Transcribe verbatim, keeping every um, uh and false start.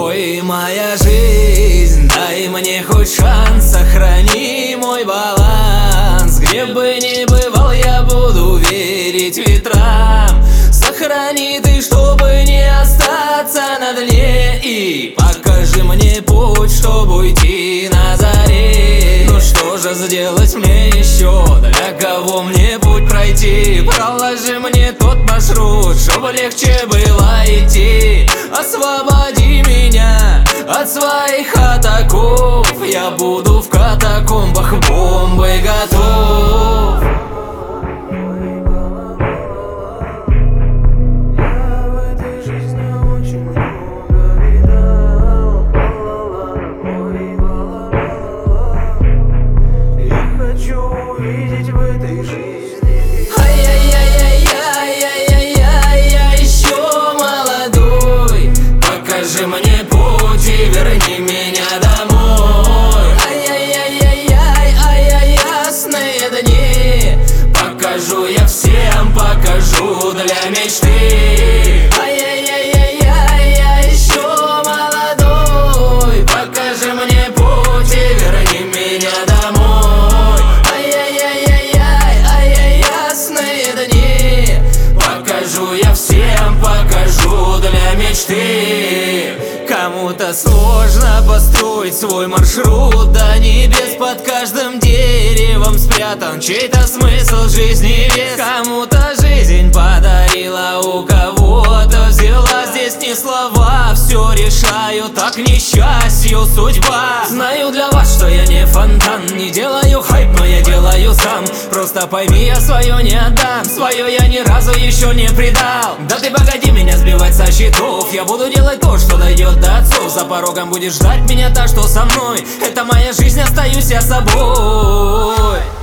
Ой, моя жизнь, дай мне хоть шанс, сохрани мой баланс. Где бы ни бывал, я буду верить ветрам. Сохрани ты, чтобы не остаться на дне, и покажи мне путь, чтобы уйти на заре. Ну что же сделать мне еще, для кого мне путь пройти? Проложи мне тот маршрут, чтобы легче было идти. Освободи меня от своих атаков, я буду в катакомбах бомбой готов. Увидеть в этой жизни. Ай-яй-яй-яй-яй-яй-яй, я еще молодой. Покажи мне путь и верни меня домой. Ай-яй-яй-яй-яй, ясные дни. Покажу я всем, покажу для мечты. Ай-яй-яй-яй-яй, я еще молодой. Покажи мне путь и верни меня домой. Покажу я всем, покажу для мечты. Кому-то сложно построить свой маршрут до небес. Под каждым деревом спрятан чей-то смысл жизни вес. Кому-то жизнь подарила, у кого-то взяла. Здесь не слова, все решаю, так к несчастью судьба. Знаю для вас, что я не фонтан, не делаю хайп, но я делаю сам. Просто пойми, я свое не отдам, свое я ни разу еще не предал. Да ты погоди меня сбивать со счетов, я буду делать то, что дойдет до отцов. За порогом будешь ждать меня та, что со мной. Это моя жизнь, остаюсь я собой.